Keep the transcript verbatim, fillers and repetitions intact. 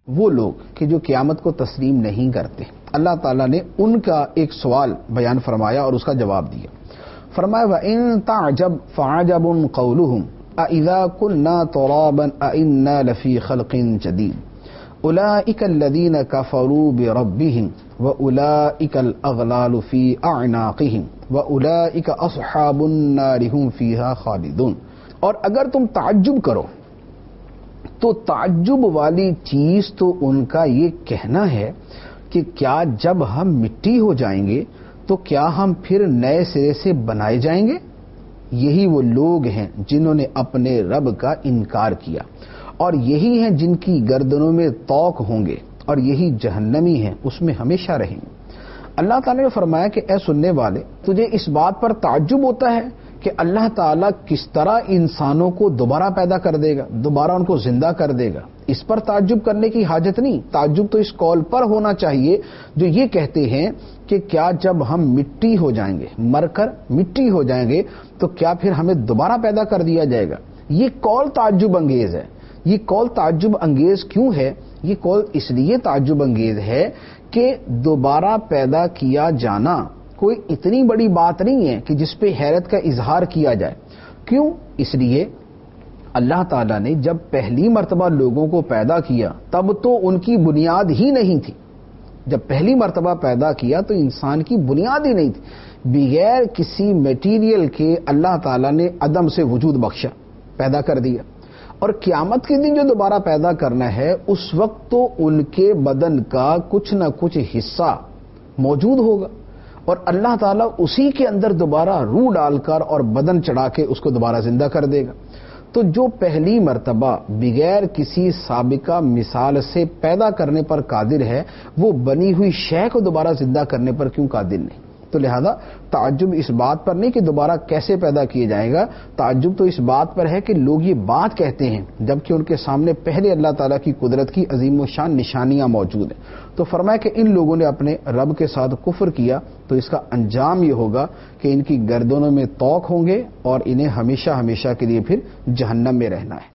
وہ لوگ کہ جو قیامت کو تسلیم نہیں کرتے، اللہ تعالیٰ نے ان کا ایک سوال بیان فرمایا اور اس کا جواب دیا۔ فرمایا وَإِن تَعْجَبْ فَعَجَبٌ قَوْلُهُمْ أَإِذَا كُنَّا تُرَابًا أَإِنَّا لَفِي خَلْقٍ جَدِيدٍ أُولَئِكَ الَّذِينَ كَفَرُوا بِرَبِّهِمْ وَأُولَئِكَ الْأَغْلَالُ فِي أَعْنَاقِهِمْ وَأُولَئِكَ أَصْحَابُ النَّارِ هُمْ فِيهَا خَالِدُونَ۔ اور اگر تم تعجب کرو تو تعجب والی چیز تو ان کا یہ کہنا ہے کہ کیا جب ہم مٹی ہو جائیں گے تو کیا ہم پھر نئے سرے سے بنائے جائیں گے؟ یہی وہ لوگ ہیں جنہوں نے اپنے رب کا انکار کیا، اور یہی ہیں جن کی گردنوں میں طوق ہوں گے، اور یہی جہنمی ہیں، اس میں ہمیشہ رہیں گے۔ اللہ تعالیٰ نے فرمایا کہ اے سننے والے، تجھے اس بات پر تعجب ہوتا ہے کہ اللہ تعالیٰ کس طرح انسانوں کو دوبارہ پیدا کر دے گا، دوبارہ ان کو زندہ کر دے گا؟ اس پر تعجب کرنے کی حاجت نہیں، تعجب تو اس قول پر ہونا چاہیے جو یہ کہتے ہیں کہ کیا جب ہم مٹی ہو جائیں گے، مر کر مٹی ہو جائیں گے تو کیا پھر ہمیں دوبارہ پیدا کر دیا جائے گا؟ یہ قول تعجب انگیز ہے۔ یہ قول تعجب انگیز کیوں ہے؟ یہ قول اس لیے تعجب انگیز ہے کہ دوبارہ پیدا کیا جانا کوئی اتنی بڑی بات نہیں ہے کہ جس پہ حیرت کا اظہار کیا جائے۔ کیوں؟ اس لیے اللہ تعالیٰ نے جب پہلی مرتبہ لوگوں کو پیدا کیا تب تو ان کی بنیاد ہی نہیں تھی۔ جب پہلی مرتبہ پیدا کیا تو انسان کی بنیاد ہی نہیں تھی، بغیر کسی میٹیریل کے اللہ تعالیٰ نے عدم سے وجود بخشا، پیدا کر دیا۔ اور قیامت کے دن جو دوبارہ پیدا کرنا ہے اس وقت تو ان کے بدن کا کچھ نہ کچھ حصہ موجود ہوگا، اور اللہ تعالیٰ اسی کے اندر دوبارہ روح ڈال کر اور بدن چڑھا کے اس کو دوبارہ زندہ کر دے گا۔ تو جو پہلی مرتبہ بغیر کسی سابقہ مثال سے پیدا کرنے پر قادر ہے، وہ بنی ہوئی شے کو دوبارہ زندہ کرنے پر کیوں قادر نہیں؟ تو لہذا تعجب اس بات پر نہیں کہ دوبارہ کیسے پیدا کیا جائے گا، تعجب تو اس بات پر ہے کہ لوگ یہ بات کہتے ہیں جبکہ ان کے سامنے پہلے اللہ تعالیٰ کی قدرت کی عظیم و شان نشانیاں موجود ہیں۔ تو فرمایا کہ ان لوگوں نے اپنے رب کے ساتھ کفر کیا تو اس کا انجام یہ ہوگا کہ ان کی گردنوں میں طوق ہوں گے اور انہیں ہمیشہ ہمیشہ کے لیے پھر جہنم میں رہنا ہے۔